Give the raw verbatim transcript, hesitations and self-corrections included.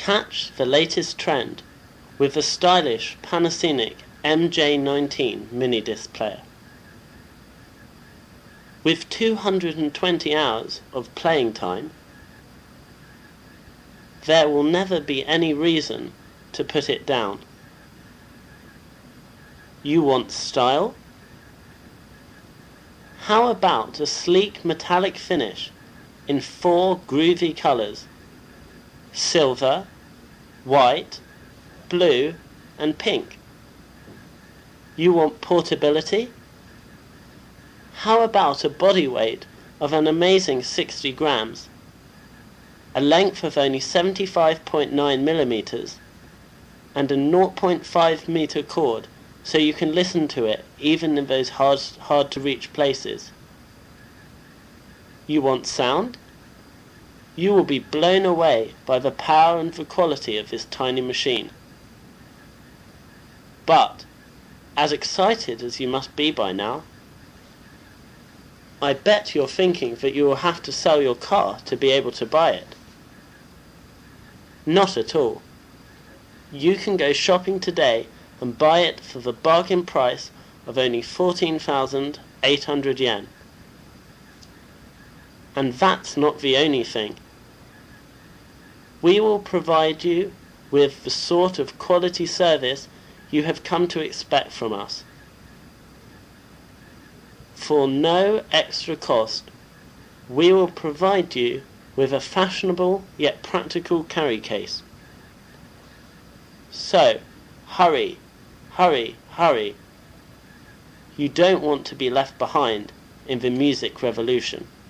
Catch the latest trend with the stylish Panasonic M J nineteen mini disc player. With two hundred twenty hours of playing time, there will never be any reason to put it down. You want style? How about a sleek metallic finish in four groovy colours: silver, white, blue and pink? You want portability? How about a body weight of an amazing sixty grams, a length of only seventy-five point nine millimeters, and a zero point five meter cord so you can listen to it even in those hard, hard to reach places? You want sound? You will be blown away by the power and the quality of this tiny machine. But, as excited as you must be by now, I bet you're thinking that you will have to sell your car to be able to buy it. Not at all. You can go shopping today and buy it for the bargain price of only fourteen thousand eight hundred yen. And that's not the only thing. We will provide you with the sort of quality service you have come to expect from us. For no extra cost, we will provide you with a fashionable yet practical carry case. So, hurry, hurry, hurry. You don't want to be left behind in the music revolution.